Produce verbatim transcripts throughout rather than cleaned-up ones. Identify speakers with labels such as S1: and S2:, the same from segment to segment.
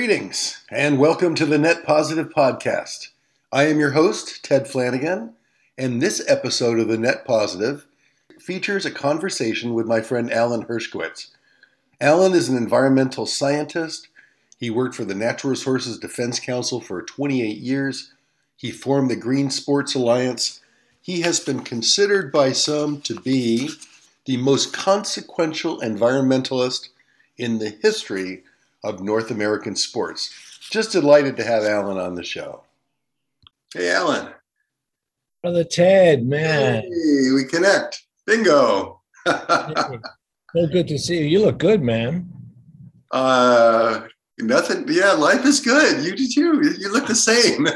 S1: Greetings and welcome to the Net Positive Podcast. I am your host, Ted Flanagan, and this episode of the Net Positive features a conversation with my friend Alan Hershkowitz. Alan is an environmental scientist. He worked for the Natural Resources Defense Council for twenty-eight years. He formed the Green Sports Alliance. He has been considered by some to be the most consequential environmentalist in the history of North American sports. Just delighted to have Alan on the show. Hey, Alan.
S2: Brother Ted, man.
S1: Hey, we connect. Bingo.
S2: Hey, so good to see you. You look good, man.
S1: Uh, nothing. Yeah, life is good. You do too. You look the same.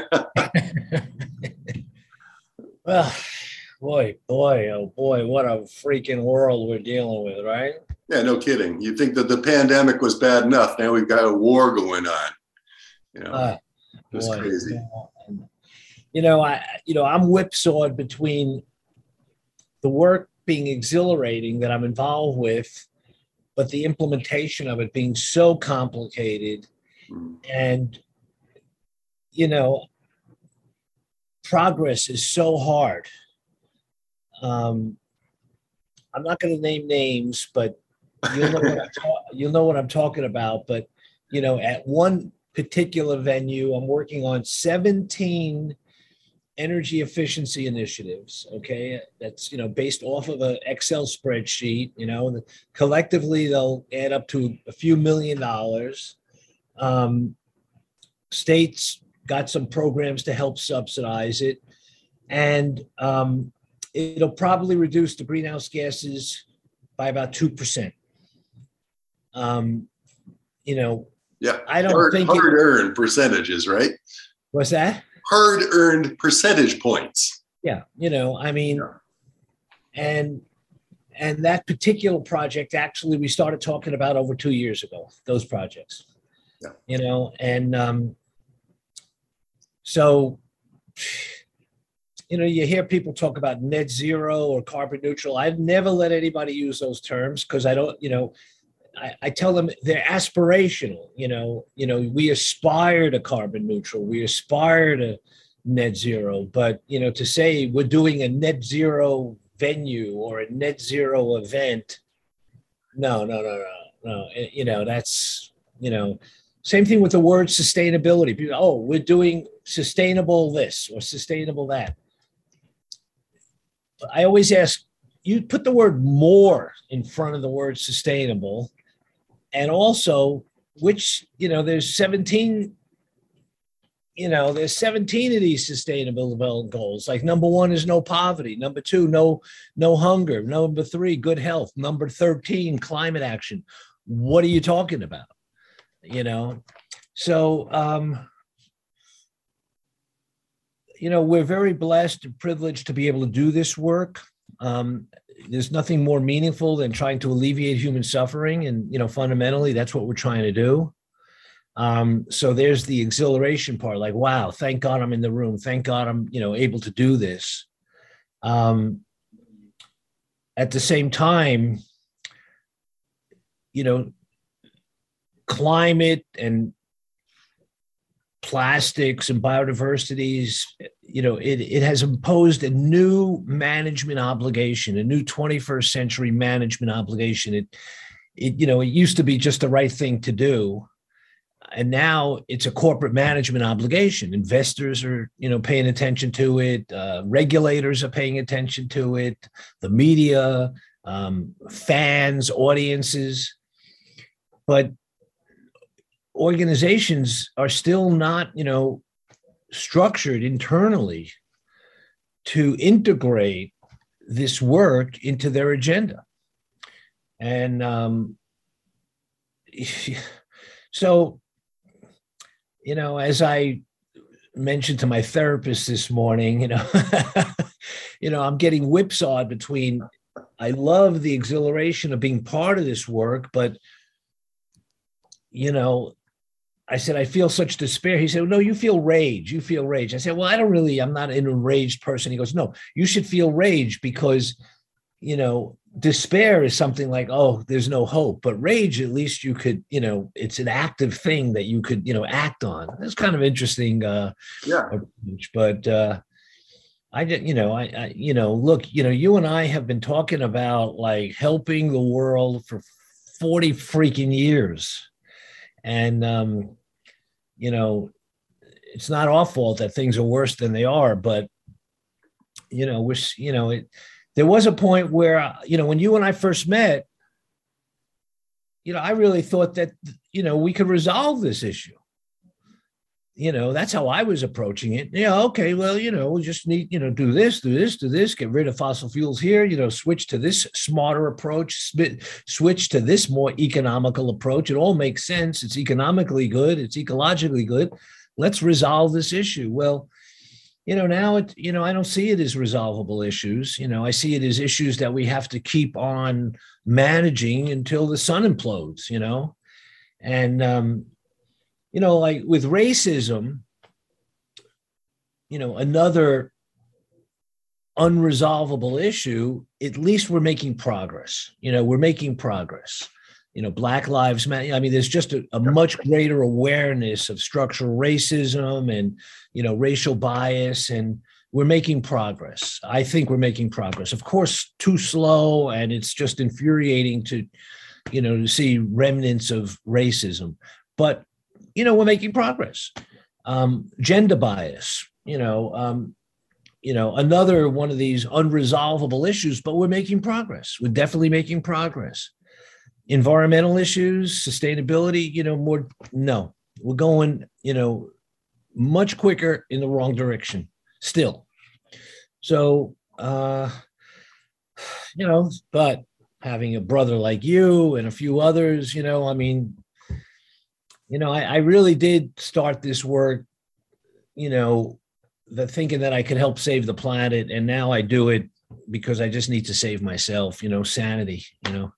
S2: Well, boy, boy, oh boy, what a freaking world we're dealing with, right?
S1: Yeah, no kidding. You'd think that the pandemic was bad enough. Now we've got a war going on. You know,
S2: uh,
S1: it's
S2: boy,
S1: crazy.
S2: You know, I, you know, I'm whipsawed between the work being exhilarating that I'm involved with, but the implementation of it being so complicated,
S1: Mm.
S2: and you know, progress is so hard. Um, I'm not going to name names, but you'll know what I'm ta- you'll know what I'm talking about. But you know, at one particular venue, I'm working on seventeen energy efficiency initiatives. Okay, that's you know based off of an Excel spreadsheet. You know, collectively they'll add up to a few million dollars. Um, states got some programs to help subsidize it, and um, it'll probably reduce the greenhouse gases by about two percent. Um, you know,
S1: Yeah,
S2: I don't
S1: hard,
S2: think
S1: hard
S2: it,
S1: earned percentages, right?
S2: what's that?
S1: Hard earned percentage points.
S2: Yeah, you know, I mean,
S1: Yeah.
S2: and and that particular project actually we started talking about over two years ago. Those projects,
S1: Yeah.
S2: you know, and um, so. You know, you hear people talk about net zero or carbon neutral. I've never let anybody use those terms because I don't, you know, I, I tell them they're aspirational. You know, you know, we aspire to carbon neutral, we aspire to net zero, but you know, to say we're doing a net zero venue or a net zero event, no, no, no, no, no. You know, that's you know, same thing with the word sustainability. People, oh, we're doing sustainable this or sustainable that. I always ask, you put the word more in front of the word sustainable, and also which, you know, there's seventeen, you know, there's seventeen of these sustainable development goals. Like number one is no poverty. Number two, no, no hunger. Number three, good health. Number thirteen, climate action. What are you talking about? You know, so, um, you know, we're very blessed and privileged to be able to do this work. Um, there's nothing more meaningful than trying to alleviate human suffering. And, you know, fundamentally, that's what we're trying to do. Um, so there's the exhilaration part, like, wow, thank God I'm in the room. Thank God I'm, you know, able to do this. Um, at the same time, you know, climate and plastics and biodiversities, you know, it, it has imposed a new management obligation, a new twenty-first century management obligation. It, it, you know, it used to be just the right thing to do. And now it's a corporate management obligation. Investors are, you know, paying attention to it. Uh, regulators are paying attention to it. The media, um, fans, audiences. But organizations are still not, you know, structured internally to integrate this work into their agenda. And um, so, you know, as I mentioned to my therapist this morning, you know, you know, I'm getting whipsawed between, I love the exhilaration of being part of this work, but, you know, I said, I feel such despair. He said, no, you feel rage. You feel rage. I said, well, I don't really, I'm not an enraged person. He goes, no, you should feel rage because, you know, despair is something like, oh, there's no hope. But rage, at least you could, you know, it's an active thing that you could, you know, act on. That's kind of interesting. Uh,
S1: Yeah.
S2: approach. But uh, I did, you know, I, I, you know, look, you know, you and I have been talking about like helping the world for forty freaking years. And, um, you know, it's not our fault that things are worse than they are, but, you know, we're, you know, it, there was a point where, you know, when you and I first met, you know, I really thought that, you know, we could resolve this issue. You know, that's how I was approaching it. Yeah, okay, well, you know, we just need, you know, do this, do this, do this, get rid of fossil fuels here, you know, switch to this smarter approach, switch to this more economical approach. It all makes sense. It's economically good. It's ecologically good. Let's resolve this issue. Well, you know, now it, you know, I don't see it as resolvable issues. You know, I see it as issues that we have to keep on managing until the sun implodes, you know, and, um, you know, like with racism, you know, another unresolvable issue, at least we're making progress. You know, we're making progress. You know, Black Lives Matter. I mean, there's just a, a much greater awareness of structural racism and, you know, racial bias, and we're making progress. I think we're making progress. Of course, too slow, and it's just infuriating to, you know, to see remnants of racism. But you know, we're making progress. Um, gender bias, you know, um, you know, another one of these unresolvable issues, but we're making progress. We're definitely making progress. Environmental issues, sustainability, you know, more, no, we're going, you know, much quicker in the wrong direction still. So, uh, you know, but having a brother like you and a few others, you know, I mean, You know, I, I really did start this work, you know, the thinking that I could help save the planet. And now I do it because I just need to save myself, you know, sanity, you know.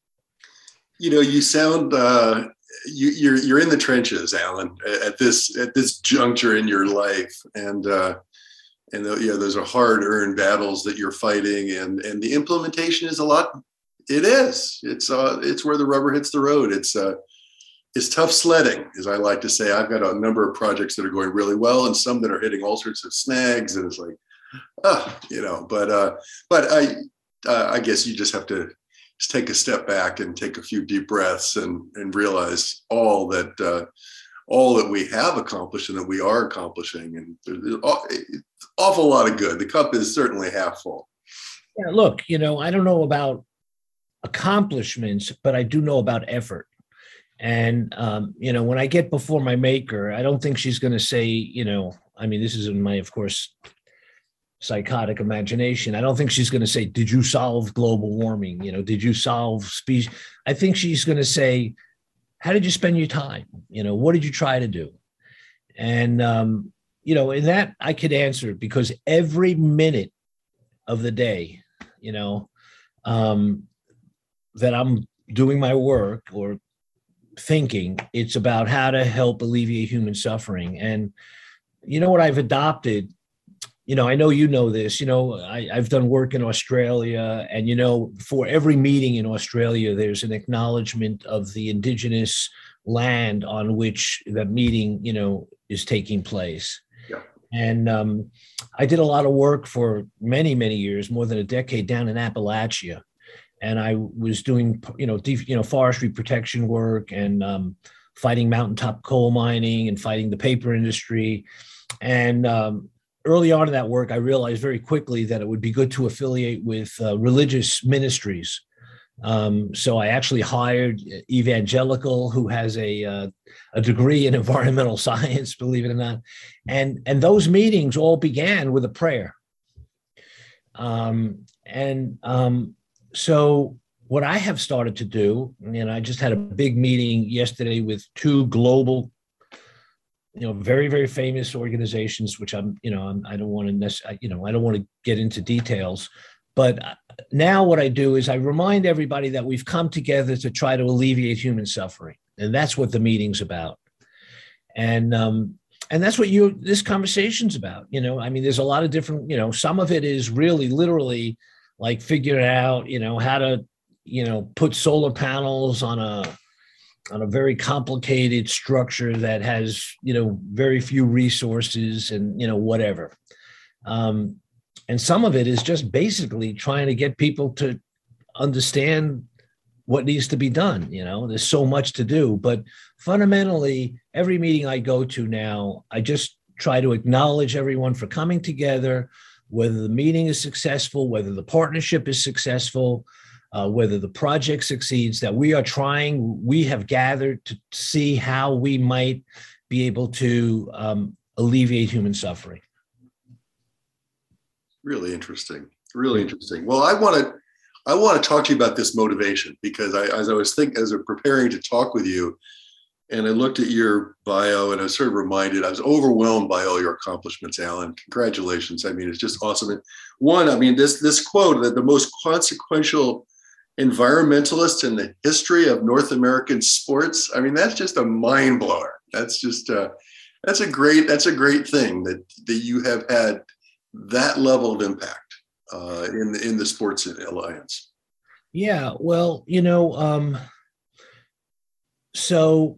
S1: You know, you sound, uh, you, you're, you're in the trenches, Alan, at this, at this juncture in your life. And, uh, and the, you know, those are hard earned battles that you're fighting, and, and the implementation is a lot. It is, it's, uh, it's where the rubber hits the road. It's, uh, It's tough sledding, as I like to say. I've got a number of projects that are going really well, and some that are hitting all sorts of snags, and it's like, ah, you know. But uh, but I uh, I guess you just have to just take a step back and take a few deep breaths and and realize all that uh, all that we have accomplished and that we are accomplishing, and there's an awful lot of good. The cup is certainly half full.
S2: Yeah, look, you know, I don't know about accomplishments, but I do know about effort. And, um, you know, when I get before my maker, I don't think she's going to say, you know, I mean, this is in my, of course, psychotic imagination. I don't think she's going to say, did you solve global warming? You know, did you solve species? I think she's going to say, how did you spend your time? You know, what did you try to do? And, um, you know, in that I could answer, because every minute of the day, you know, um, that I'm doing my work or thinking, it's about how to help alleviate human suffering. And you know what I've adopted, you know, I know you know this, you know, I, I've done work in Australia, and, you know, for every meeting in Australia, there's an acknowledgement of the indigenous land on which that meeting, you know, is taking place.
S1: Yeah.
S2: And um, I did a lot of work for many, many years, more than a decade, down in Appalachia. And I was doing, you know, deep, you know, forestry protection work, and um, fighting mountaintop coal mining, and fighting the paper industry. And um, early on in that work, I realized very quickly that it would be good to affiliate with uh, religious ministries. Um, so I actually hired Evangelical, who has a uh, a degree in environmental science, believe it or not. And and those meetings all began with a prayer. Um, and um, So what I have started to do, and I just had a big meeting yesterday with two global, you know, very, very famous organizations, which I'm, you know, I'm, I don't want to, necessarily, you know, I don't want to get into details, but now what I do is I remind everybody that we've come together to try to alleviate human suffering. And that's what the meeting's about. And, um, and that's what you, this conversation's about. You know, I mean, there's a lot of different, you know, some of it is really literally like figuring out, you know, how to, you know, put solar panels on a on a very complicated structure that has, you know, very few resources and, you know, whatever. Um, and some of it is just basically trying to get people to understand what needs to be done. You know, there's so much to do, but fundamentally, every meeting I go to now, I just try to acknowledge everyone for coming together, whether the meeting is successful, whether the partnership is successful, uh, whether the project succeeds, that we are trying, we have gathered to see how we might be able to um, alleviate human suffering.
S1: Really interesting. Really interesting. Well, I want to I want to talk to you about this motivation, because I, as I was thinking, as I was preparing to talk with you, and I looked at your bio and I was sort of reminded, I was overwhelmed by all your accomplishments, Alan. Congratulations. I mean, it's just awesome. And one, I mean, this, this quote that the most consequential environmentalist in the history of North American sports. I mean, that's just a mind blower. That's just, uh, that's a great, that's a great thing that, that you have had that level of impact uh, in the, in the Sports Alliance.
S2: Yeah, well, you know, um, so,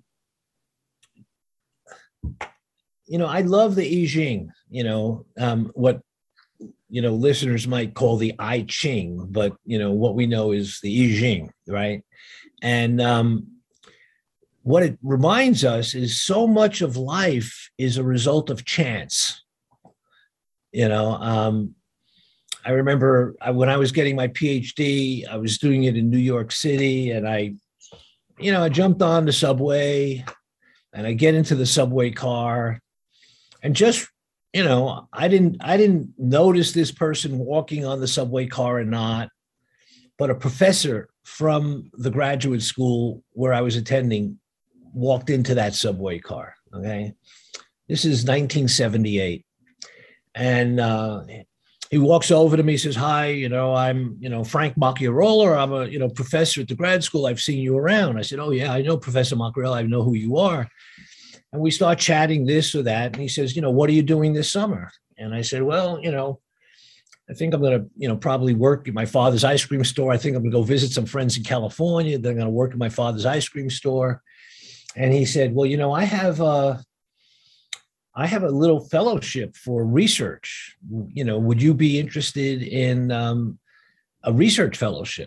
S2: you know, I love the I Ching, you know, um, what, you know, listeners might call the I Ching, but, you know, what we know is the I Ching, right? And um, what it reminds us is so much of life is a result of chance. You know, um, I remember I, when I was getting my PhD, I was doing it in New York City, and I, you know, I jumped on the subway, and I get into the subway car, and just, you know, I didn't, I didn't notice this person walking on the subway car or not, but a professor from the graduate school where I was attending walked into that subway car. Okay, this is nineteen seventy-eight. And uh, he walks over to me, says, "Hi, you know, I'm, you know, Frank Macchiarola. I'm a, you know, professor at the grad school. I've seen you around." I said, "Oh yeah, I know Professor Macchiarola. I know who you are." And we start chatting this or that. And he says, "You know, what are you doing this summer?" And I said, "Well, you know, I think I'm going to, you know, probably work at my father's ice cream store. I think I'm going to go visit some friends in California. They're going to work at my father's ice cream store." And he said, "Well, you know, I have uh I have a little fellowship for research. You know, would you be interested in um, a research fellowship?"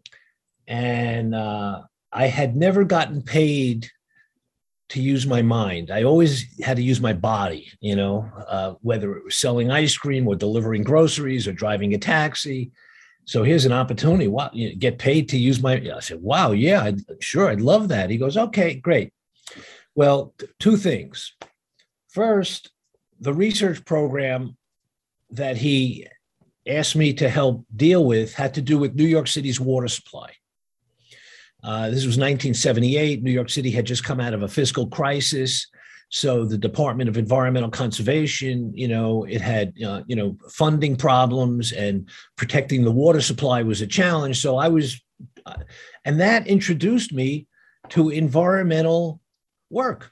S2: And uh, I had never gotten paid to use my mind. I always had to use my body, you know, uh, whether it was selling ice cream or delivering groceries or driving a taxi. So here's an opportunity. Wow, you know, get paid to use my, I said, "Wow, yeah, I'd, sure, I'd love that." He goes, "Okay, great." Well, t- two things. First, the research program that he asked me to help deal with had to do with New York City's water supply. Uh, this was nineteen seventy-eight. New York City had just come out of a fiscal crisis. So the Department of Environmental Conservation, you know, it had, uh, you know, funding problems, and protecting the water supply was a challenge. So I was, uh, and that introduced me to environmental work.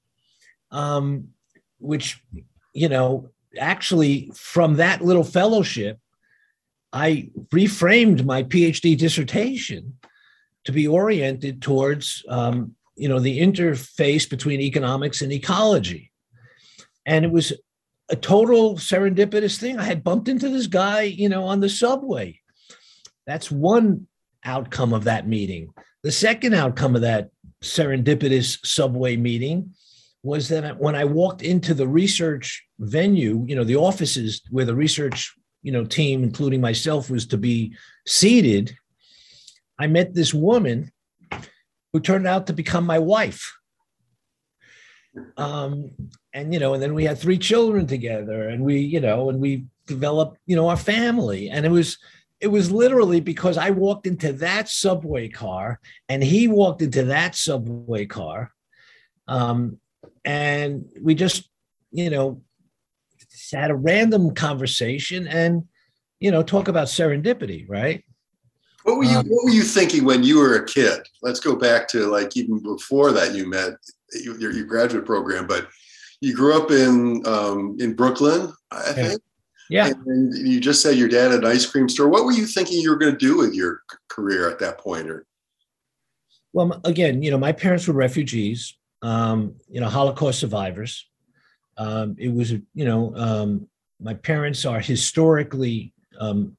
S2: Um, which, you know, actually from that little fellowship, I reframed my PhD dissertation to be oriented towards, um, you know, the interface between economics and ecology. And it was a total serendipitous thing. I had bumped into this guy, you know, on the subway. That's one outcome of that meeting. The second outcome of that serendipitous subway meeting was that when I walked into the research venue, you know, the offices where the research, you know, team, including myself, was to be seated, I met this woman who turned out to become my wife. Um, and, you know, and then we had three children together, and we, you know, and we developed, you know, our family. And it was, it was literally because I walked into that subway car and he walked into that subway car. Um, And we just, you know, had a random conversation and, you know, talk about serendipity, right?
S1: What were you
S2: Um,
S1: What were you thinking when you were a kid? Let's go back to like even before that you met your, your graduate program, but you grew up in um, in Brooklyn, I think.
S2: Yeah.
S1: And you just said your dad had an ice cream store. What were you thinking you were going to do with your c- career at that point? Or
S2: Well, again, you know, my parents were refugees, um, you know, Holocaust survivors. Um, it was, you know, um, my parents are historically um,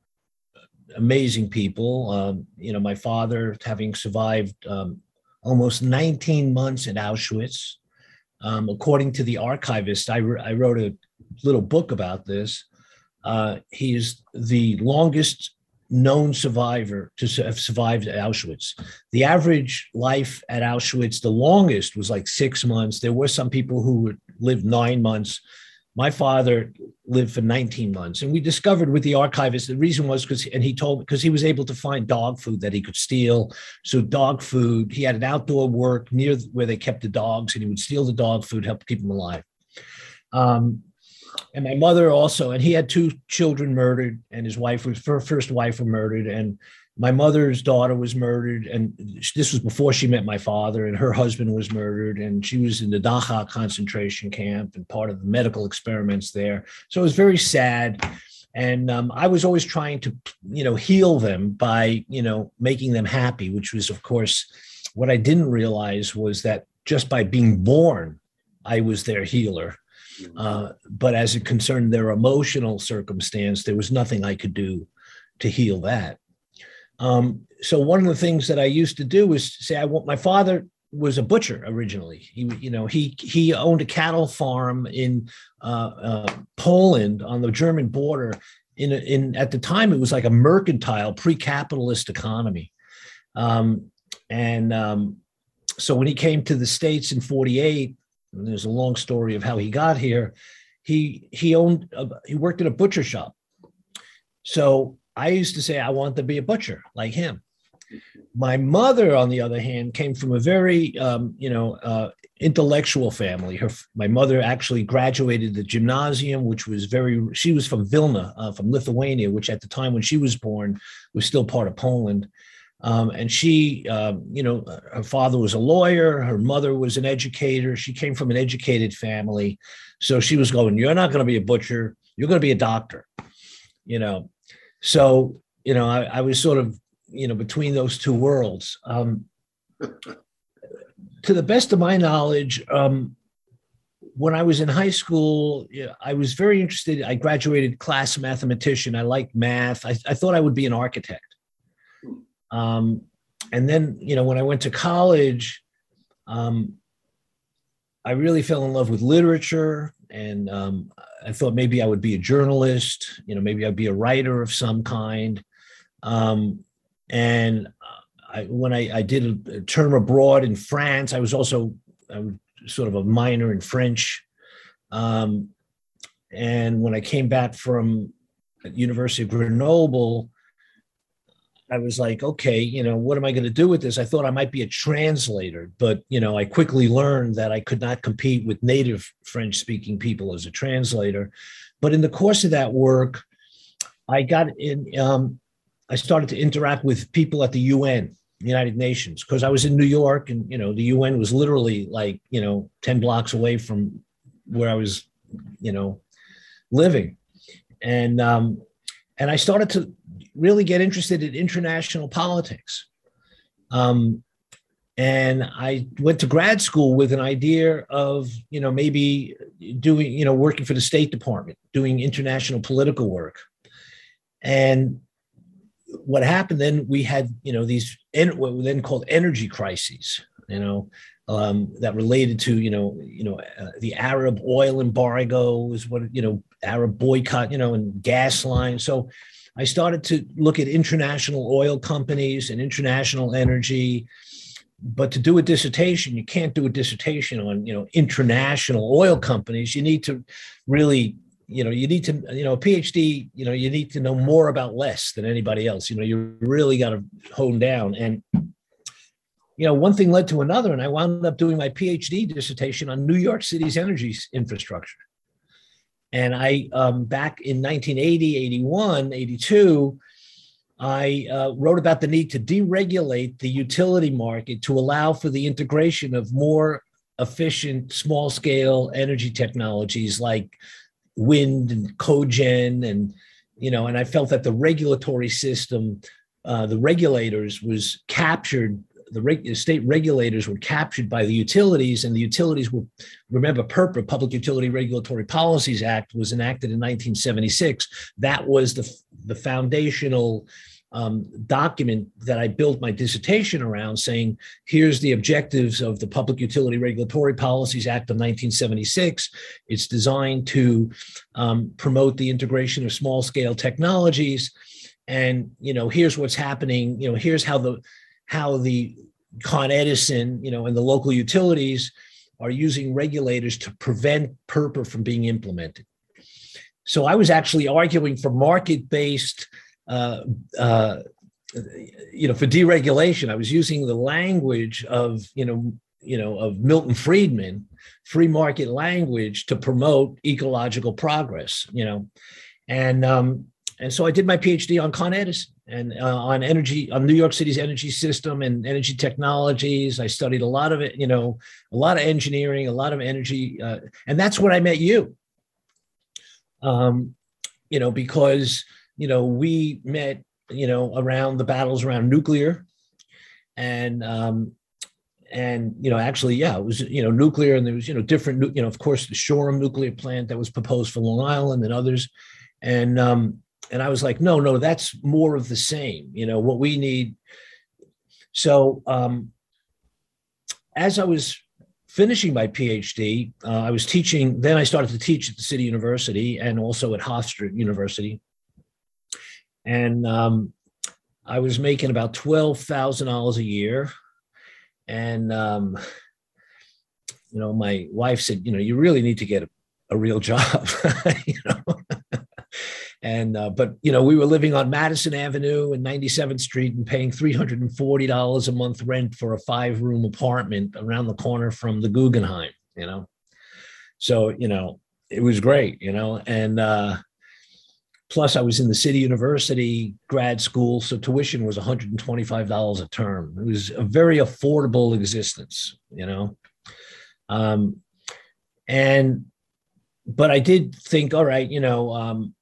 S2: amazing people. Um, you know, my father having survived um, almost nineteen months at Auschwitz. Um, according to the archivist, I, I wrote a little book about this. Uh, he is the longest known survivor to have survived at Auschwitz. The average life at Auschwitz, the longest was like six months. There were some people who lived nine months. My father lived for nineteen months. And we discovered with the archivist, the reason was because, and he told, because he was able to find dog food that he could steal. So dog food, he had an outdoor work near where they kept the dogs, and he would steal the dog food, help keep them alive. Um, and my mother also, and he had two children murdered, and his wife was, her first wife was murdered. And my mother's daughter was murdered. And this was before she met my father, and her husband was murdered. And she was in the Dachau concentration camp and part of the medical experiments there. So it was very sad. And um, I was always trying to, you know, heal them by, you know, making them happy, which was, of course, what I didn't realize was that just by being born, I was their healer. Uh, but as it concerned their emotional circumstance, there was nothing I could do to heal that. Um, so one of the things that I used to do was say, I want, my father was a butcher originally. He, you know, he he owned a cattle farm in uh, uh, Poland on the German border. In in at the time, it was like a mercantile, pre-capitalist economy. Um, and um, so when he came to the States in forty-eight, and there's a long story of how he got here. He he owned a, he worked at a butcher shop. So I used to say I want to be a butcher like him. My mother, on the other hand, came from a very um, you know uh, intellectual family. Her my mother actually graduated the gymnasium, which was very. She was from Vilna, uh, from Lithuania, which at the time when she was born was still part of Poland. Um, and she, uh, you know, her father was a lawyer. Her mother was an educator. She came from an educated family. So she was going, you're not going to be a butcher. You're going to be a doctor, you know. So, you know, I, I was sort of, you know, between those two worlds. Um, to the best of my knowledge, um, when I was in high school, I was very interested. I graduated class mathematician. I liked math. I, I thought I would be an architect. Um, and then, you know, when I went to college, um, I really fell in love with literature, and um, I thought maybe I would be a journalist, you know, maybe I'd be a writer of some kind. Um, and I, when I, I did a, a term abroad in France, I was also I was sort of a minor in French. Um, and when I came back from University of Grenoble, I was like, okay, you know, what am I going to do with this? I thought I might be a translator, but, you know, I quickly learned that I could not compete with native French speaking people as a translator. But in the course of that work, I got in, um, I started to interact with people at the U N, the United Nations, because I was in New York, and, you know, the U N was literally like, you know, ten blocks away from where I was, you know, living. And, um, and I started to really get interested in international politics. Um, and I went to grad school with an idea of, you know, maybe doing, you know, working for the State Department, doing international political work. And what happened then, we had, you know, these, what were then called energy crises, you know, um, that related to, you know, you know, uh, the Arab oil embargo was what, you know, Arab boycott, you know, and gas lines. So I started to look at international oil companies and international energy. But to do a dissertation, you can't do a dissertation on, you know, international oil companies. You need to really, you know, you need to, you know, a PhD, you know, you need to know more about less than anybody else. You know, you really got to hone down. And, you know, one thing led to another, and I wound up doing my PhD dissertation on New York City's energy infrastructure. And I, um, back in nineteen eighty, eighty-one, eighty-two, I uh, wrote about the need to deregulate the utility market to allow for the integration of more efficient, small-scale energy technologies like wind and cogen, and you know, and I felt that the regulatory system, uh, the regulators was captured. The reg- state regulators were captured by the utilities, and the utilities were, remember, PURPA, Public Utility Regulatory Policies Act, was enacted in nineteen seventy-six. That was the, the foundational um, document that I built my dissertation around, saying, here's the objectives of the Public Utility Regulatory Policies Act of nineteen seventy-six. It's designed to um, promote the integration of small scale technologies. And, you know, here's what's happening, you know, here's how the, how the Con Edison, you know, and the local utilities are using regulators to prevent PURPA from being implemented. So I was actually arguing for market-based, uh, uh, you know, for deregulation. I was using the language of, you know, you know, of Milton Friedman, free market language, to promote ecological progress, you know, and um, and so I did my PhD on Con Edison and uh, on energy, on New York City's energy system and energy technologies. I studied a lot of it, you know, a lot of engineering, a lot of energy. Uh, and that's when I met you, um, you know, because, you know, we met, you know, around the battles around nuclear. And, um, and, you know, actually, yeah, it was, you know, nuclear, and there was, you know, different, you know, of course, the Shoreham nuclear plant that was proposed for Long Island and others. And, um, And I was like, no, no, that's more of the same, you know, what we need. So um, as I was finishing my PhD, uh, I was teaching, then I started to teach at the City University and also at Hofstra University. And um, I was making about twelve thousand dollars a year. And, um, you know, my wife said, you know, you really need to get a, a real job, you know. And, uh, but, you know, we were living on Madison Avenue and ninety-seventh Street and paying three hundred forty dollars a month rent for a five room apartment around the corner from the Guggenheim, you know? So, you know, it was great, you know, and uh, plus I was in the City University grad school. So tuition was one hundred twenty-five dollars a term. It was a very affordable existence, you know? Um, and, but I did think, all right, you know, um,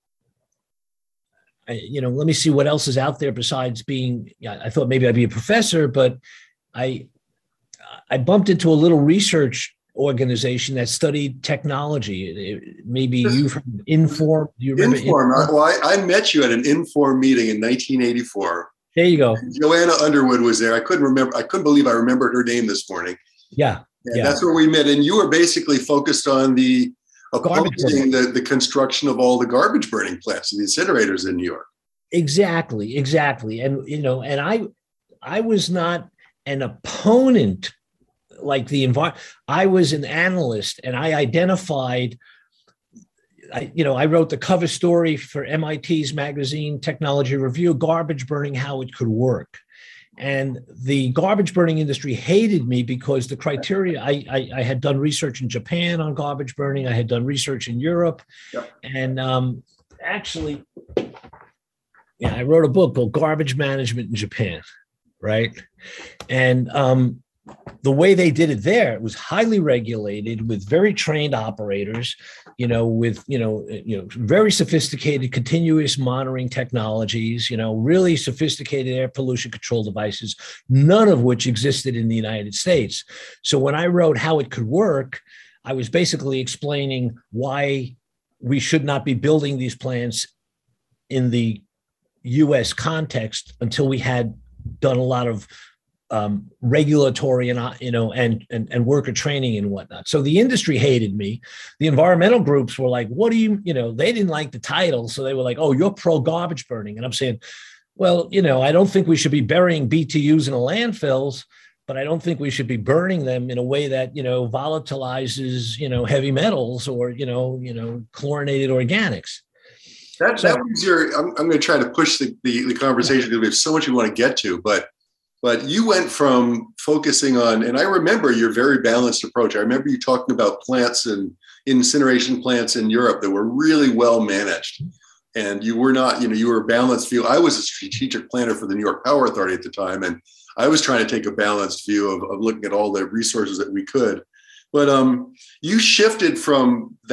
S2: I, you know, let me see what else is out there besides being, yeah, I thought maybe I'd be a professor, but I, I bumped into a little research organization that studied technology. It, maybe you've heard of Inform. Do you remember
S1: Inform? Inform? Well, I, I met you at an Inform meeting in nineteen eighty-four.
S2: There you go.
S1: Joanna Underwood was there. I couldn't remember. I couldn't believe I remembered her name this morning.
S2: Yeah.
S1: And
S2: yeah.
S1: That's where we met. And you were basically focused on the opposing the, the construction of all the garbage burning plants and the incinerators in New York.
S2: Exactly, exactly. And, you know, and I, I was not an opponent like the environment. I was an analyst, and I identified, I, you know, I wrote the cover story for M I T's magazine, Technology Review, garbage burning, how it could work. And the garbage burning industry hated me because the criteria, I, I, I had done research in Japan on garbage burning. I had done research in Europe. Yep. And um, actually, yeah, I wrote a book called Garbage Management in Japan, right? And um, the way they did it there, it was highly regulated with very trained operators, you know, with, you know, you know, very sophisticated continuous monitoring technologies, you know, really sophisticated air pollution control devices, none of which existed in the United States. So when I wrote How It Could Work, I was basically explaining why we should not be building these plants in the U S context until we had done a lot of Um, regulatory and, you know, and, and, and worker training and whatnot. So the industry hated me. The environmental groups were like, what do you, you know, they didn't like the title. So they were like, oh, you're pro garbage burning. And I'm saying, well, you know, I don't think we should be burying B T Us in the landfills, but I don't think we should be burning them in a way that, you know, volatilizes, you know, heavy metals or, you know, you know, chlorinated organics.
S1: That, so, that was your, I'm, I'm going to try to push the, the, the conversation because we have so much we want to get to, but But you went from focusing on, and I remember your very balanced approach. I remember you talking about plants and incineration plants in Europe that were really well managed. And you were not, you know, you were a balanced view. I was a strategic planner for the New York Power Authority at the time. And I was trying to take a balanced view of, of looking at all the resources that we could. But um, you shifted from that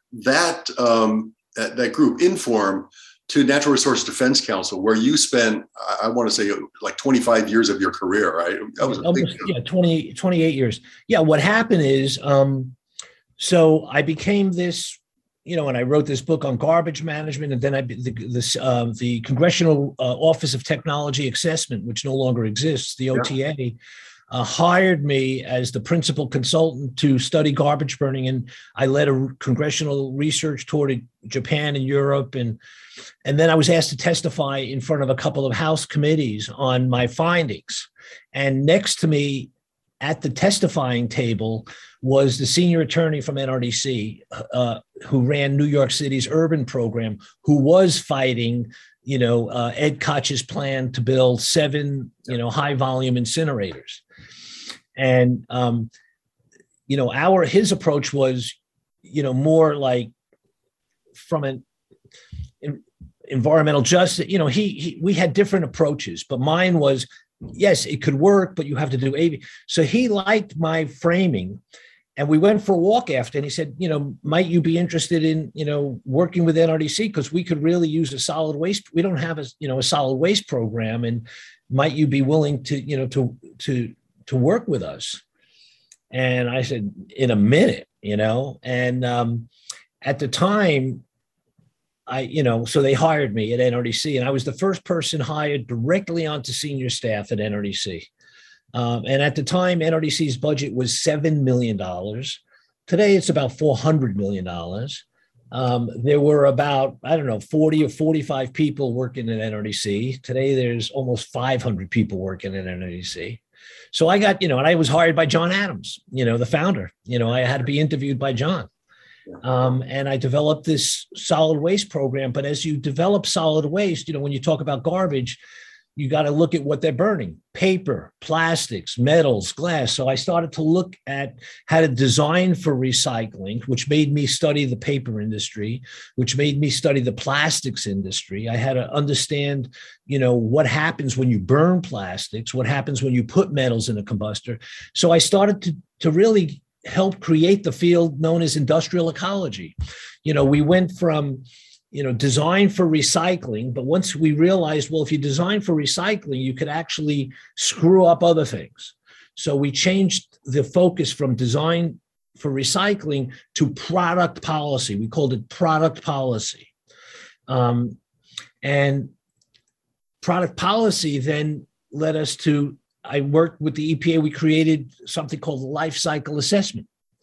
S1: that, um, that that group, Inform, to Natural Resource Defense Council, where you spent, I, I want to say, like twenty-five years of your career, right? That was a big
S2: Almost, yeah, twenty, twenty-eight years. Yeah, what happened is, um, so I became this, you know, and I wrote this book on garbage management, and then I the this uh, the Congressional uh, Office of Technology Assessment, which no longer exists, the O T A. Yeah. Uh, hired me as the principal consultant to study garbage burning. And I led a congressional research tour to Japan and Europe. And, and then I was asked to testify in front of a couple of House committees on my findings. And next to me at the testifying table was the senior attorney from N R D C, uh, who ran New York City's urban program, who was fighting you know, uh, Ed Koch's plan to build seven, you know, high volume incinerators. And, um, you know, our, his approach was, you know, more like from an in, environmental justice, you know, he, he, we had different approaches, but mine was, yes, it could work, but you have to do A V. So he liked my framing. And we went for a walk after, and he said, you know, might you be interested in, you know, working with N R D C? Because we could really use a solid waste. We don't have a, you know, a solid waste program. And might you be willing to, you know, to, to, to work with us? And I said, in a minute, you know, and um, at the time, I, you know, so they hired me at N R D C, and I was the first person hired directly onto senior staff at N R D C. Um, and at the time, N R D C's budget was seven million dollars. Today, it's about four hundred million dollars. Um, there were about, I don't know, forty or forty-five people working at N R D C. Today, there's almost five hundred people working at N R D C. So I got, you know, and I was hired by John Adams, you know, the founder. You know, I had to be interviewed by John. Um, and I developed this solid waste program. But as you develop solid waste, you know, when you talk about garbage, you got to look at what they're burning: paper, plastics, metals, glass. So I started to look at how to design for recycling, which made me study the paper industry, which made me study the plastics industry. I had to understand, you know, what happens when you burn plastics, what happens when you put metals in a combustor. So I started to, to really help create the field known as industrial ecology. You know, we went from, you know, design for recycling. But once we realized, well, if you design for recycling, you could actually screw up other things. So we changed the focus from design for recycling to product policy. We called it product policy. Um, and product policy then led us to, I worked with the E P A. We created something called the life cycle assessment.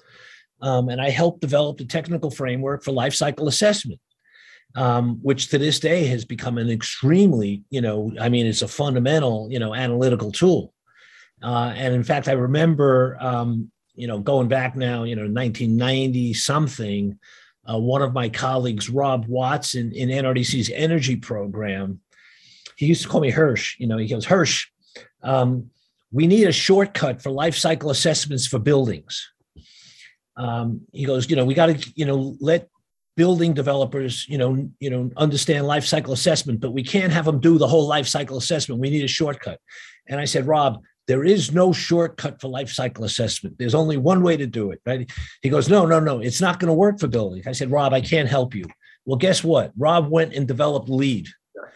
S2: Um, and I helped develop the technical framework for life cycle assessment. Um, which to this day has become an extremely, you know, I mean, it's a fundamental, you know, analytical tool. Uh, and in fact, I remember, um, you know, going back now, you know, nineteen ninety something, uh, one of my colleagues, Rob Watson, in N R D C's energy program, he used to call me Hirsch. You know, he goes, Hirsch, um, we need a shortcut for life cycle assessments for buildings. Um, he goes, you know, we got to, you know, let building developers, you know, you know, understand life cycle assessment, but we can't have them do the whole life cycle assessment. We need a shortcut. And I said, Rob, there is no shortcut for life cycle assessment. There's only one way to do it, right? He goes, no, no, no, it's not going to work for buildings. I said, Rob, I can't help you. Well, guess what? Rob went and developed LEED.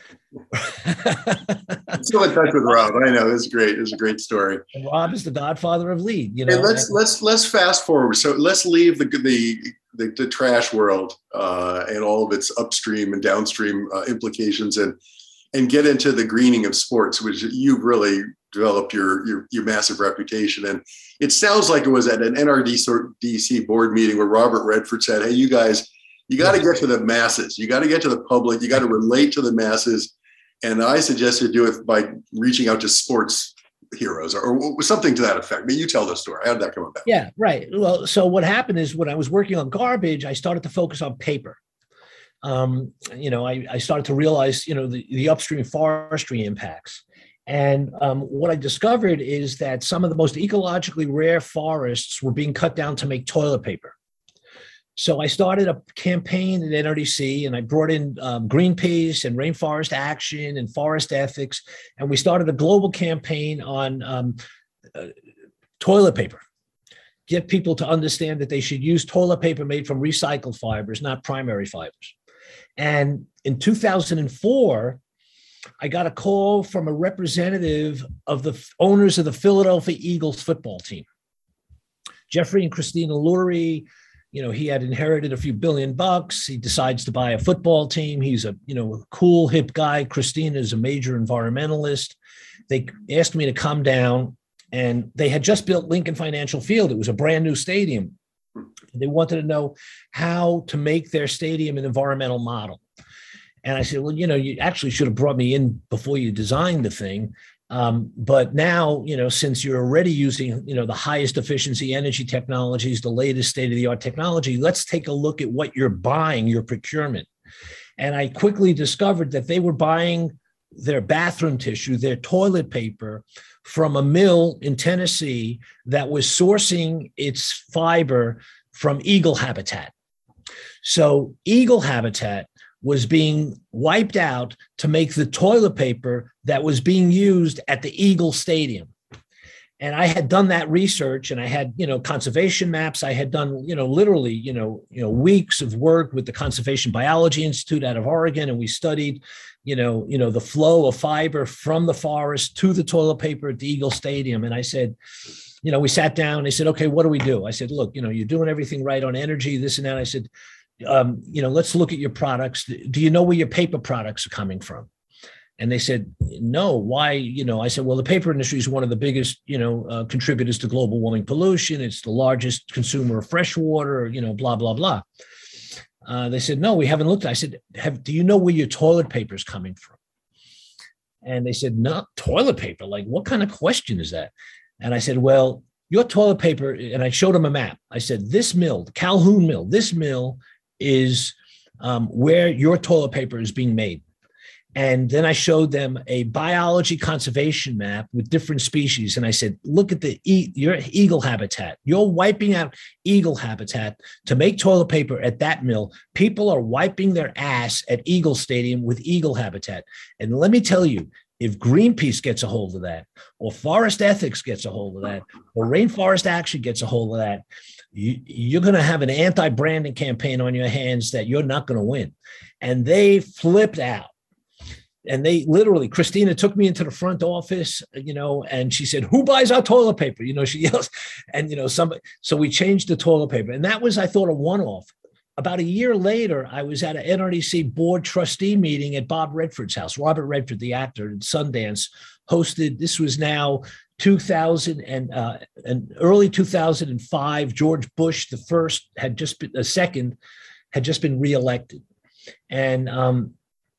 S1: I'm still in touch with Rob. I know, it's great. It's a great story.
S2: And Rob is the godfather of LEED. You know,
S1: and let's
S2: and,
S1: let's let's fast forward. So let's leave the the the, the trash world uh, and all of its upstream and downstream uh, implications, and and get into the greening of sports, which you've really developed your your your massive reputation. And it sounds like it was at an N R D C board meeting where Robert Redford said, "Hey, you guys, you got to get to the masses. You got to get to the public. You got to relate to the masses." And I suggest you do it by reaching out to sports heroes or, or something to that effect. But you tell the story. How did that come about?
S2: Yeah, right. Well, so what happened is when I was working on garbage, I started to focus on paper. Um, you know, I, I started to realize, you know, the, the upstream forestry impacts. And um, what I discovered is that some of the most ecologically rare forests were being cut down to make toilet paper. So I started a campaign at N R D C, and I brought in um, Greenpeace and Rainforest Action and Forest Ethics, and we started a global campaign on um, uh, toilet paper. get people to understand that they should use toilet paper made from recycled fibers, not primary fibers. And in two thousand four, I got a call from a representative of the owners of the Philadelphia Eagles football team. Jeffrey and Christina Lurie, you know, he had inherited a few billion bucks. He decides to buy a football team. He's a, you know, a cool, hip guy. Christina is a major environmentalist. They asked me to come down, and they had just built Lincoln Financial Field. It was a brand new stadium. They wanted to know how to make their stadium an environmental model. And I said, well, you know, you actually should have brought me in before you designed the thing. Um, but now, you know, since you're already using, you know, the highest efficiency energy technologies, the latest state-of-the-art technology, let's take a look at what you're buying, your procurement. And I quickly discovered that they were buying their bathroom tissue, their toilet paper from a mill in Tennessee that was sourcing its fiber from eagle habitat. So eagle habitat was being wiped out to make the toilet paper that was being used at the Eagle Stadium. And I had done that research, and I had, you know, conservation maps. I had done, you know, literally, you know, you know, weeks of work with the Conservation Biology Institute out of Oregon. And we studied, you know, you know, the flow of fiber from the forest to the toilet paper at the Eagle Stadium. And I said, you know, we sat down, they said, okay, what do we do? I said, look, you know, you're doing everything right on energy, this and that. I said, Um, you know, let's look at your products. Do you know where your paper products are coming from? And they said, no, why? You know, I said, well, the paper industry is one of the biggest, you know, uh, contributors to global warming pollution. It's the largest consumer of fresh water, you know, blah, blah, blah. Uh, they said, no, we haven't looked. I said, have, do you know where your toilet paper is coming from? And they said, no, toilet paper. Like, what kind of question is that? And I said, well, your toilet paper, and I showed them a map. I said, this mill, the Calhoun mill, this mill is um, where your toilet paper is being made. And then I showed them a biology conservation map with different species. And I said, look at the e- your eagle habitat. You're wiping out eagle habitat to make toilet paper at that mill. People are wiping their ass at Eagle Stadium with eagle habitat. And let me tell you, if Greenpeace gets a hold of that, or Forest Ethics gets a hold of that, or Rainforest Action gets a hold of that, you, you're going to have an anti-branding campaign on your hands that you're not going to win. And they flipped out. And they literally, Christina took me into the front office, you know, and she said, who buys our toilet paper? You know, she yells, and, you know, somebody, so we changed the toilet paper. And that was, I thought, a one-off. About a year later, I was at an N R D C board trustee meeting at Bob Redford's house. Robert Redford, the actor in Sundance, hosted, this was now two thousand and, uh, and early two thousand five, George Bush, the first, had just been, the second, had just been reelected. And um,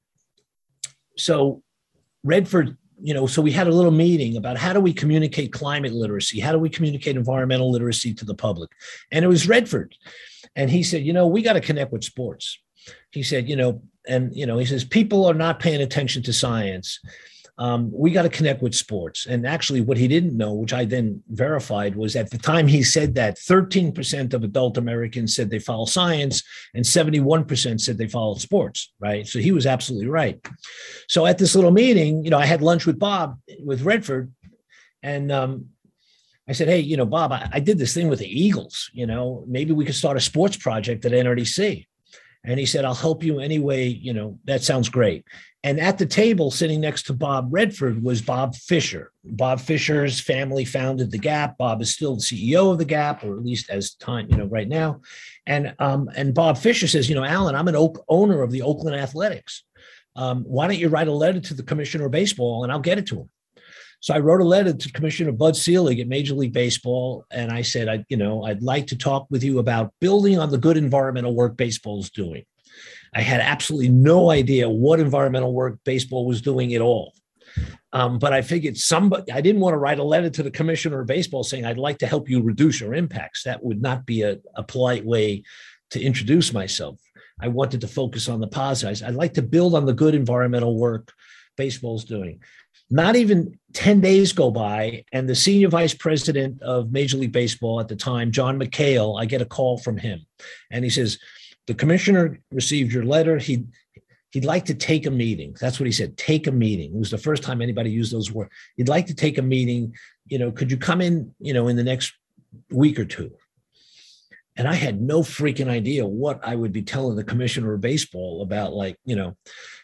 S2: so Redford, you know, so we had a little meeting about how do we communicate climate literacy? How do we communicate environmental literacy to the public? And it was Redford. And he said, you know, we got to connect with sports. He said, you know, and, you know, he says, people are not paying attention to science. Um, we got to connect with sports. And actually what he didn't know, which I then verified, was at the time he said that thirteen percent of adult Americans said they follow science and seventy-one percent said they follow sports, right? So he was absolutely right. So at this little meeting, you know, I had lunch with Bob, with Redford, and um, I said, hey, you know, Bob, I, I did this thing with the Eagles, you know, maybe we could start a sports project at N R D C. And he said, I'll help you anyway. You know, that sounds great. And at the table sitting next to Bob Redford was Bob Fisher. Bob Fisher's family founded The Gap. Bob is still the C E O of The Gap, or at least as time, you know, right now. And um, and Bob Fisher says, you know, Alan, I'm an Oak, owner of the Oakland Athletics. Um, why don't you write a letter to the commissioner of baseball and I'll get it to him. So I wrote a letter to Commissioner Bud Selig at Major League Baseball, and I said, I, you know, I'd like to talk with you about building on the good environmental work baseball is doing. I had absolutely no idea what environmental work baseball was doing at all. Um, but I figured somebody, I didn't want to write a letter to the commissioner of baseball saying, I'd like to help you reduce your impacts. That would not be a, a polite way to introduce myself. I wanted to focus on the positives. I'd like to build on the good environmental work baseball's doing. Not even ten days go by, and the senior vice president of Major League Baseball at the time, John McHale, I get a call from him. And he says, the commissioner received your letter. He'd, he'd like to take a meeting. That's what he said, take a meeting. It was the first time anybody used those words. He'd like to take a meeting. You know, could you come in, you know, in the next week or two? And I had no freaking idea what I would be telling the commissioner of baseball about, like, you know.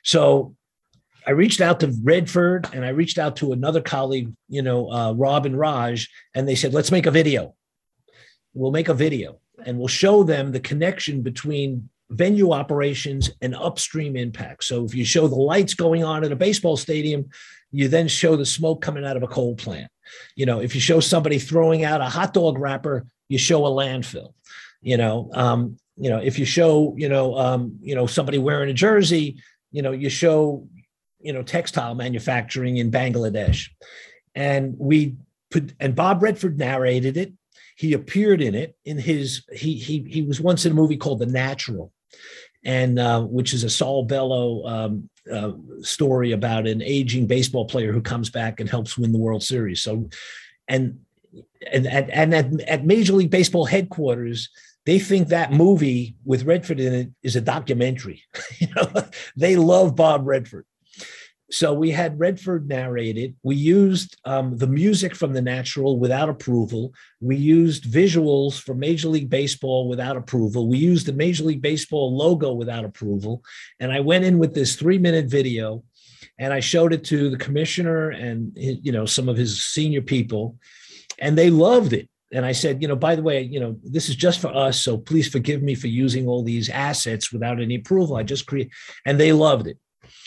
S2: So I reached out to Redford, and I reached out to another colleague, you know, uh, Rob and Raj, and they said, let's make a video. We'll make a video and we'll show them the connection between venue operations and upstream impact. So if you show the lights going on at a baseball stadium, you then show the smoke coming out of a coal plant. You know, if you show somebody throwing out a hot dog wrapper, you show a landfill. You know, um, you know, if you show, you know, um, you know, somebody wearing a jersey, you know, you show, you know, textile manufacturing in Bangladesh. And we put, and Bob Redford narrated it. He appeared in it in his, he, he, he was once in a movie called The Natural, and uh, which is a Saul Bellow um, uh, story about an aging baseball player who comes back and helps win the World Series. So, and, and, and, and at, at Major League Baseball headquarters, they think that movie with Redford in it is a documentary. You know, they love Bob Redford. So we had Redford narrated. We used um, the music from The Natural without approval. We used visuals from Major League Baseball without approval. We used the Major League Baseball logo without approval. And I went in with this three-minute video, and I showed it to the commissioner and, you know, some of his senior people, and they loved it. And I said, you know, by the way, you know, this is just for us, so please forgive me for using all these assets without any approval. I just create, and they loved it.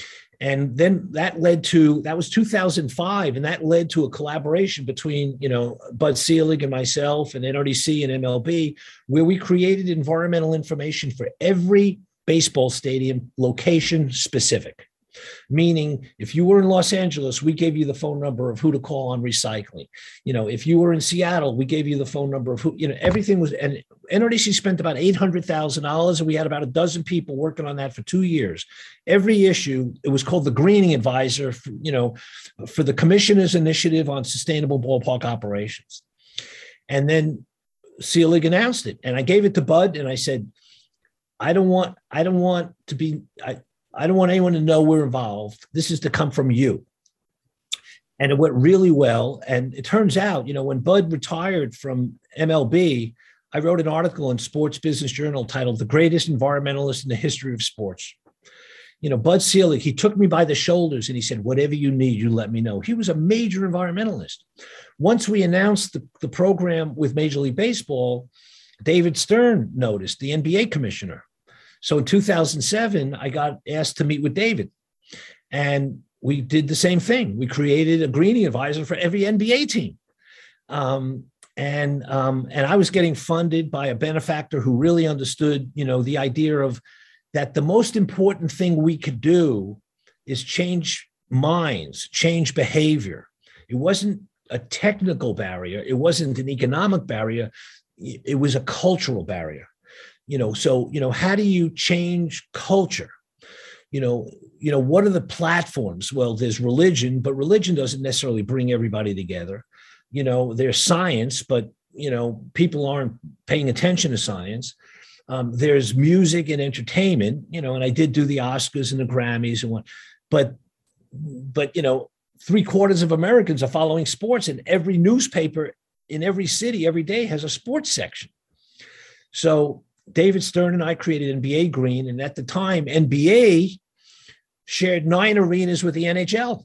S2: And then that led to, that was two thousand five, and that led to a collaboration between, you know, Bud Selig and myself and N R D C and M L B, where we created environmental information for every baseball stadium, location specific. Meaning, if you were in Los Angeles, we gave you the phone number of who to call on recycling. You know, if you were in Seattle, we gave you the phone number of who, you know, everything was, and N R D C spent about eight hundred thousand dollars, and we had about a dozen people working on that for two years. Every issue, it was called the Greening Advisor, for, you know, for the Commissioner's Initiative on Sustainable Ballpark Operations. And then Selig announced it, and I gave it to Bud, and I said, I don't want, I don't want to be, I, I don't want anyone to know we're involved. This is to come from you. And it went really well. And it turns out, you know, when Bud retired from M L B, I wrote an article in Sports Business Journal titled "The Greatest Environmentalist in the History of Sports." You know, Bud Selig, he took me by the shoulders and he said, whatever you need, you let me know. He was a major environmentalist. Once we announced the, the program with Major League Baseball, David Stern noticed, the N B A commissioner. So in two thousand seven, I got asked to meet with David, and we did the same thing. We created a greening advisor for every N B A team. Um, and, um, and I was getting funded by a benefactor who really understood, you know, the idea of that the most important thing we could do is change minds, change behavior. It wasn't a technical barrier. It wasn't an economic barrier. It was a cultural barrier. You know, so, you know, how do you change culture? You know, you know, what are the platforms? Well, there's religion, but religion doesn't necessarily bring everybody together. You know, there's science, but, you know, people aren't paying attention to science. Um, there's music and entertainment, you know, and I did do the Oscars and the Grammys and what, but, but, you know, three quarters of Americans are following sports, and every newspaper in every city every day has a sports section. So David Stern and I created N B A Green, and at the time, N B A shared nine arenas with the N H L.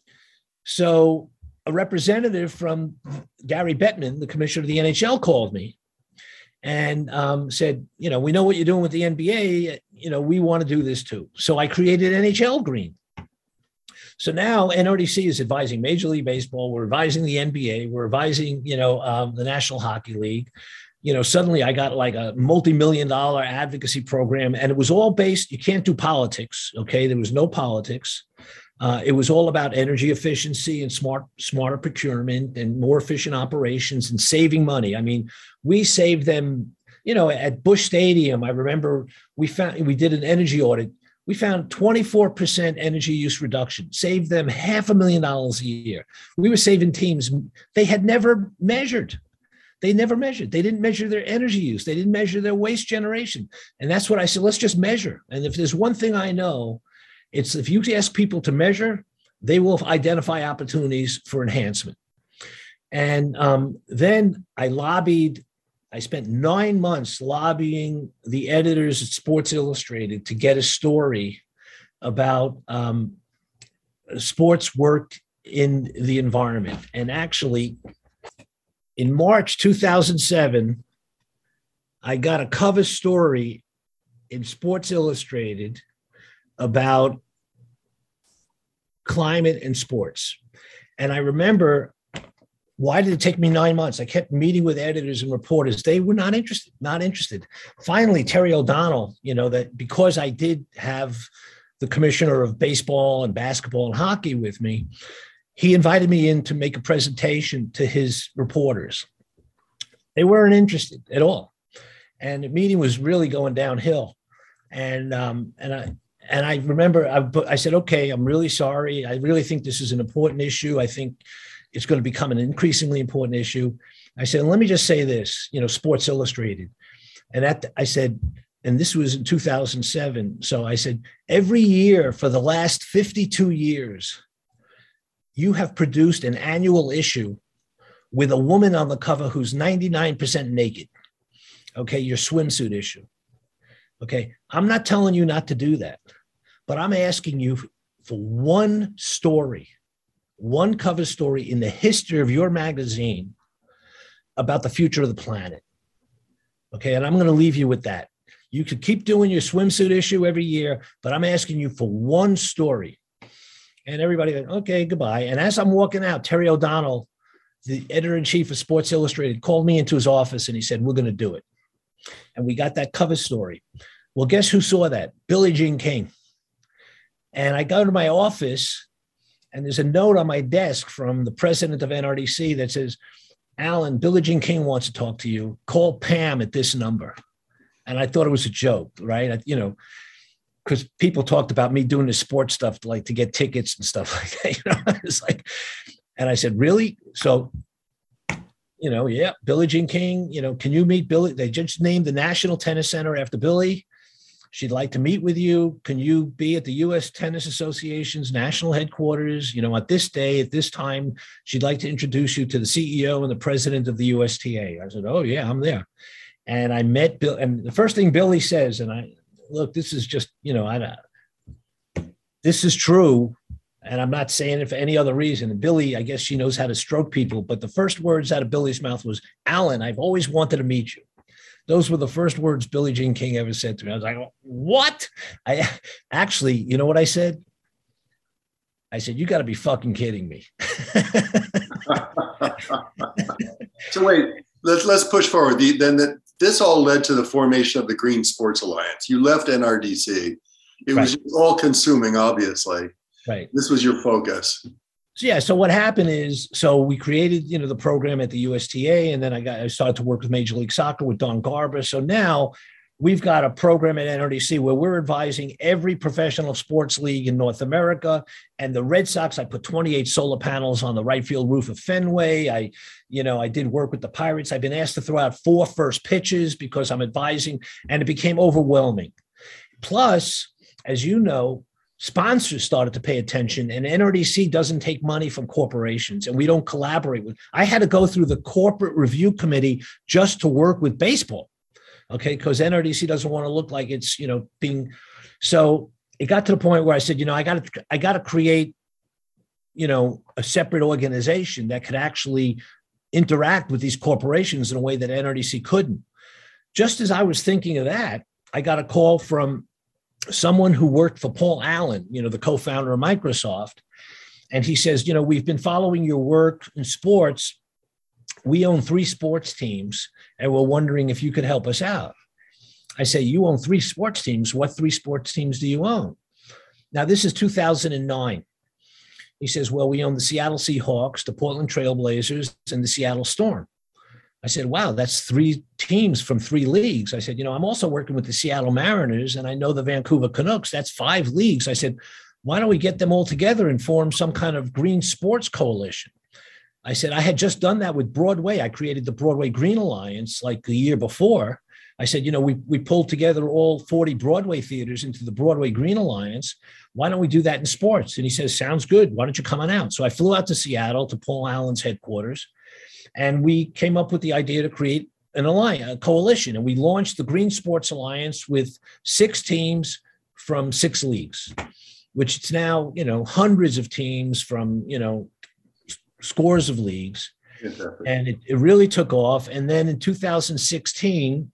S2: So a representative from Gary Bettman, the commissioner of the N H L, called me and um, said, you know, we know what you're doing with the N B A. You know, we want to do this too. So I created N H L Green. So now N R D C is advising Major League Baseball. We're advising the N B A. We're advising, you know, um, the National Hockey League. You know, suddenly I got like a multi-million dollar advocacy program, and it was all based, you can't do politics, okay? There was no politics. Uh, it was all about energy efficiency and smart, smarter procurement and more efficient operations and saving money. I mean, we saved them, you know, at Busch Stadium. I remember we found, we did an energy audit. We found twenty-four percent energy use reduction, saved them half a million dollars a year. We were saving teams they had never measured. They never measured. They didn't measure their energy use. They didn't measure their waste generation. And that's what I said, let's just measure. And if there's one thing I know, it's if you ask people to measure, they will identify opportunities for enhancement. And um, then I lobbied I spent nine months lobbying the editors at Sports Illustrated to get a story about um, sports work in the environment. And actually, in March two thousand seven, I got a cover story in Sports Illustrated about climate and sports. And I remember, why did it take me nine months? I kept meeting with editors and reporters. They were not interested, not interested. Finally, Terry O'Donnell, you know, that because I did have the commissioner of baseball and basketball and hockey with me, he invited me in to make a presentation to his reporters. They weren't interested at all. And the meeting was really going downhill. And, um, and I, And I remember I, I said, okay, I'm really sorry. I really think this is an important issue. I think it's going to become an increasingly important issue. I said, let me just say this, you know, Sports Illustrated. And that I said, and this was in two thousand seven. So I said, every year for the last fifty-two years, you have produced an annual issue with a woman on the cover who's ninety-nine percent naked. Okay, your swimsuit issue. Okay, I'm not telling you not to do that, but I'm asking you for one story, one cover story in the history of your magazine about the future of the planet. Okay, and I'm going to leave you with that. You could keep doing your swimsuit issue every year, but I'm asking you for one story. And everybody went, okay, goodbye. And as I'm walking out, Terry O'Donnell, the editor-in-chief of Sports Illustrated, called me into his office and he said, we're going to do it. And we got that cover story. Well, guess who saw that? Billie Jean King. And I go to my office and there's a note on my desk from the president of N R D C that says, Alan, Billie Jean King wants to talk to you. Call Pam at this number. And I thought it was a joke, right? I, you know, because people talked about me doing the sports stuff, like to get tickets and stuff like that. You know, it's like, and I said, really? So, you know, yeah, Billie Jean King, you know, can you meet Billie? They just named the National Tennis Center after Billie. She'd like to meet with you. Can you be at the U S Tennis Association's national headquarters? You know, at this day, at this time, she'd like to introduce you to the C E O and the president of the U S T A. I said, oh, yeah, I'm there. And I met Bill. And the first thing Billie says, and I, look, this is just, you know, I, this is true. And I'm not saying it for any other reason. And Billie, I guess she knows how to stroke people. But the first words out of Billie's mouth was, Alan, I've always wanted to meet you. Those were the first words Billie Jean King ever said to me. I was like, what? I actually, you know what I said? I said, you got to be fucking kidding me.
S1: So wait, let's let's push forward. The, then the, this all led to the formation of the Green Sports Alliance. You left N R D C. It was
S2: Right.
S1: all consuming, obviously.
S2: Right.
S1: This was your focus.
S2: So yeah, so what happened is, so we created, you know, the program at the U S T A, and then I got I started to work with Major League Soccer with Don Garber. So now we've got a program at N R D C where we're advising every professional sports league in North America. And the Red Sox, I put twenty-eight solar panels on the right field roof of Fenway. I, you know, I did work with the Pirates. I've been asked to throw out four first pitches because I'm advising, and it became overwhelming. Plus, as you know, sponsors started to pay attention, and N R D C doesn't take money from corporations, and we don't collaborate with. I had to go through the corporate review committee just to work with baseball, okay? Because N R D C doesn't want to look like it's, you know, being. So it got to the point where I said, you know, I got to, I got to create, you know, a separate organization that could actually interact with these corporations in a way that N R D C couldn't. Just as I was thinking of that, I got a call from someone who worked for Paul Allen, you know, the co-founder of Microsoft. And he says, you know, we've been following your work in sports. We own three sports teams, and we're wondering if you could help us out. I say, you own three sports teams. What three sports teams do you own? Now, this is two thousand nine. He says, well, we own the Seattle Seahawks, the Portland Trail Blazers, and the Seattle Storm. I said, wow, that's three teams from three leagues. I said, you know, I'm also working with the Seattle Mariners, and I know the Vancouver Canucks. That's five leagues. I said, why don't we get them all together and form some kind of green sports coalition? I said, I had just done that with Broadway. I created the Broadway Green Alliance like the year before. I said, you know, we, we pulled together all forty Broadway theaters into the Broadway Green Alliance. Why don't we do that in sports? And he says, sounds good. Why don't you come on out? So I flew out to Seattle to Paul Allen's headquarters. And we came up with the idea to create an alliance, a coalition, and we launched the Green Sports Alliance with six teams from six leagues, which it's now, you know, hundreds of teams from, you know, scores of leagues.
S1: Exactly.
S2: And it, it really took off. And then in two thousand sixteen,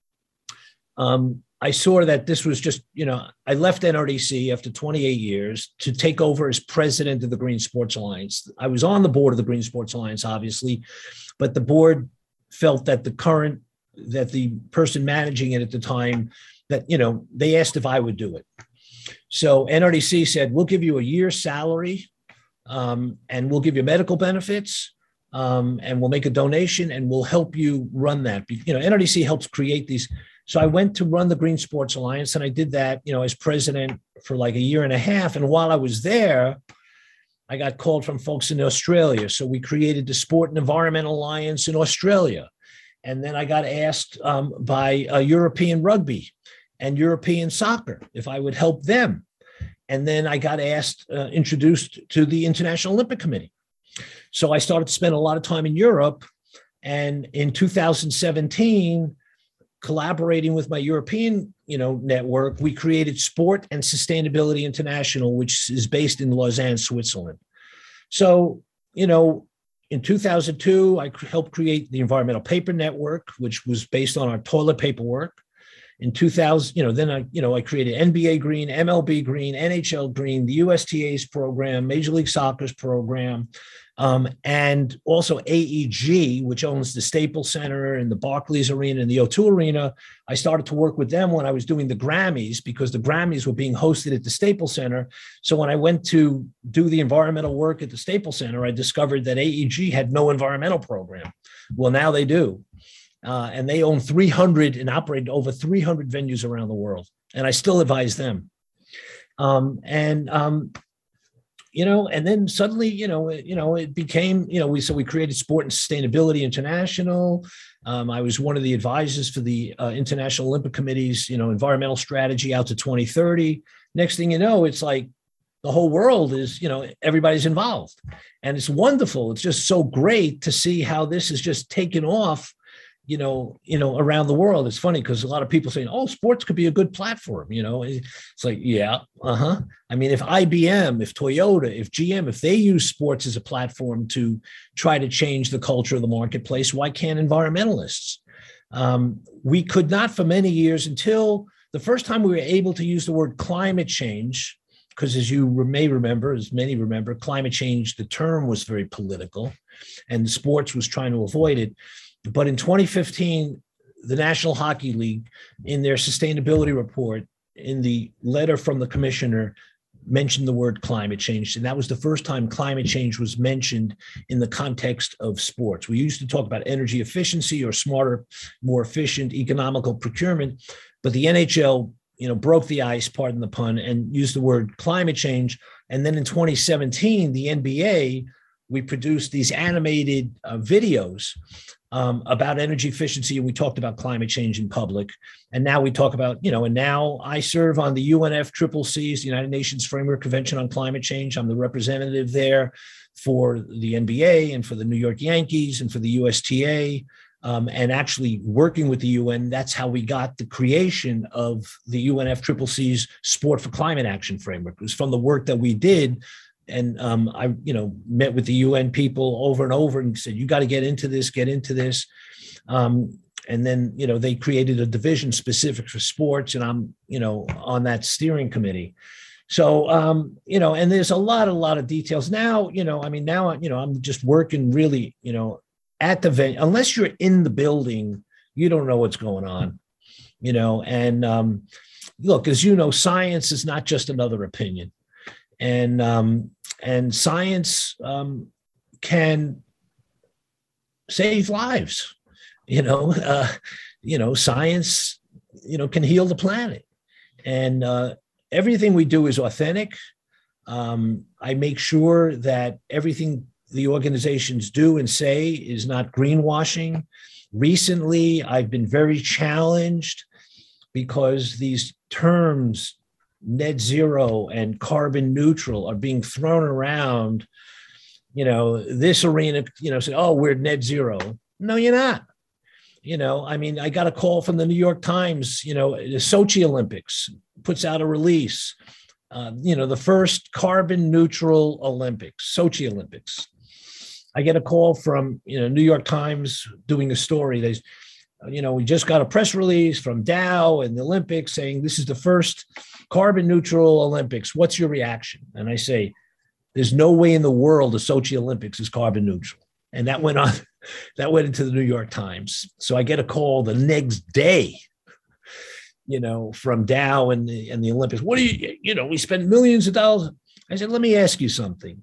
S2: um, I saw that this was just, you know, I left N R D C after twenty-eight years to take over as president of the Green Sports Alliance. I was on the board of the Green Sports Alliance, obviously, but the board felt that the current, that the person managing it at the time, that, you know, they asked if I would do it. So N R D C said, we'll give you a year's salary, um, and we'll give you medical benefits, um, and we'll make a donation, and we'll help you run that. You know, N R D C helps create these. So I went to run the Green Sports Alliance, and I did that, you know, as president for like a year and a half. And while I was there, I got called from folks in Australia. So we created the Sport and Environmental Alliance in Australia. And then I got asked um, by uh, European Rugby and European Soccer if I would help them. And then I got asked, uh, introduced to the International Olympic Committee. So I started to spend a lot of time in Europe. And in two thousand seventeen, collaborating with my European, you know, network, we created Sport and Sustainability International, which is based in Lausanne, Switzerland. So, you know, in two thousand two, I helped create the Environmental Paper Network, which was based on our toilet paper work. In two thousand, you know, then I, you know, I created N B A Green, M L B Green, N H L Green, the U S T A's program, Major League Soccer's program, um, and also A E G, which owns the Staples Center and the Barclays Arena and the O two Arena. I started to work with them when I was doing the Grammys, because the Grammys were being hosted at the Staples Center. So when I went to do the environmental work at the Staples Center, I discovered that A E G had no environmental program. Well, now they do. Uh, and they own three hundred and operate over three hundred venues around the world. And I still advise them. Um, and, um, you know, and then suddenly, you know, it, you know, it became, you know, we, so we created Sport and Sustainability International. Um, I was one of the advisors for the uh, International Olympic Committee's, you know, environmental strategy out to twenty thirty. Next thing you know, it's like the whole world is, you know, everybody's involved, and it's wonderful. It's just so great to see how this has just taken off, you know, you know, around the world. It's funny because a lot of people saying, oh, sports could be a good platform. You know, it's like, yeah, uh-huh. I mean, if I B M, if Toyota, if G M, if they use sports as a platform to try to change the culture of the marketplace, why can't environmentalists? Um, we could not for many years, until the first time we were able to use the word climate change, because as you may remember, as many remember, climate change, the term was very political, and sports was trying to avoid it. But in twenty fifteen, the National Hockey League, in their sustainability report, in the letter from the commissioner, mentioned the word climate change. And that was the first time climate change was mentioned in the context of sports. We used to talk about energy efficiency or smarter, more efficient, economical procurement. But the N H L, you know, broke the ice, pardon the pun, and used the word climate change. And then in twenty seventeen, the N B A, we produced these animated uh, videos Um, about energy efficiency, and we talked about climate change in public. And now we talk about, you know, and now I serve on the U N F C C C's, the United Nations Framework Convention on Climate Change. I'm the representative there for the N B A and for the New York Yankees and for the U S T A. Um, and actually working with the U N, that's how we got the creation of the U N F C C C's Sport for Climate Action Framework. It was from the work that we did. And um, I, you know, met with the U N people over and over and said, you got to get into this, get into this. Um, and then, you know, they created a division specific for sports, and I'm, you know, on that steering committee. So, um, you know, and there's a lot, a lot of details now, you know, I mean, now, you know, I'm just working really, you know, at the venue. Unless you're in the building, you don't know what's going on, you know, and um, look, as you know, science is not just another opinion. And um, and science um, can save lives, you know. Uh, you know, science, you know, can heal the planet, and uh, everything we do is authentic. Um, I make sure that everything the organizations do and say is not greenwashing. Recently, I've been very challenged because these terms, net zero and carbon neutral, are being thrown around. You know, this arena, you know, say, oh, we're net zero. No, you're not. You know, I mean, I got a call from the New York Times, you know, the Sochi Olympics puts out a release, uh, you know, the first carbon neutral Olympics, Sochi Olympics. I get a call from, you know, New York Times doing a story. They, you know, we just got a press release from Dow and the Olympics saying this is the first carbon neutral Olympics. What's your reaction? And I say, there's no way in the world the Sochi Olympics is carbon neutral. And that went on, that went into the New York Times. So I get a call the next day, you know, from Dow and the, and the Olympics. What do you, you know, we spend millions of dollars. I said, let me ask you something.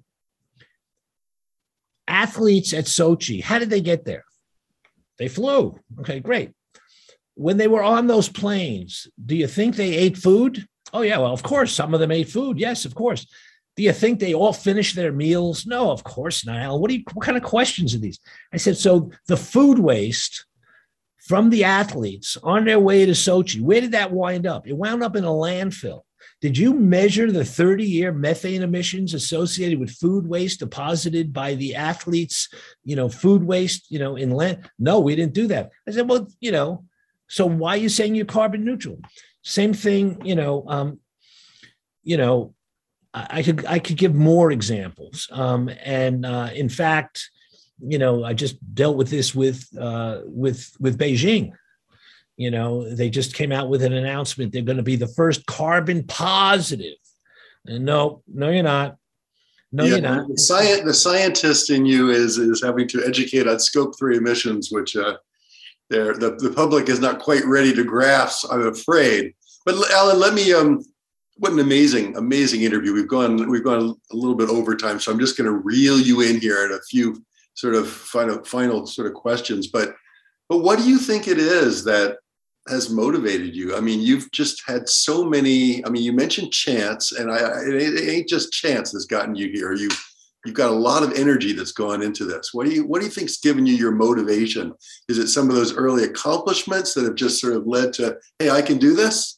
S2: Athletes at Sochi, how did they get there? They flew. Okay, great. When they were on those planes, do you think they ate food? Oh, yeah, well, of course, some of them ate food. Yes, of course. Do you think they all finished their meals? No, of course not, Alan. What do you, what kind of questions are these? I said, so the food waste from the athletes on their way to Sochi, where did that wind up? It wound up in a landfill. Did you measure the thirty-year methane emissions associated with food waste deposited by the athletes, you know, food waste, you know, in land? No, we didn't do that. I said, well, you know, so why are you saying you're carbon neutral? Same thing, you know, um, you know, I could I could give more examples. Um, and uh, in fact, you know, I just dealt with this with uh, with with Beijing. You know, they just came out with an announcement. They're going to be the first carbon positive. And no, no, you're not. No, yeah, you're not.
S1: The, sci- the scientist in you is is having to educate on scope three emissions, which uh, the, the public is not quite ready to grasp, I'm afraid. But Alan, let me, um, what an amazing, amazing interview. We've gone, we've gone a little bit over time, so I'm just going to reel you in here at a few sort of final, final sort of questions. But, but what do you think it is that has motivated you? I mean, you've just had so many, I mean, you mentioned chance, and I, it ain't just chance that's gotten you here. You, you've got a lot of energy that's gone into this. What do you, what do you think's given you your motivation? Is it some of those early accomplishments that have just sort of led to, hey, I can do this?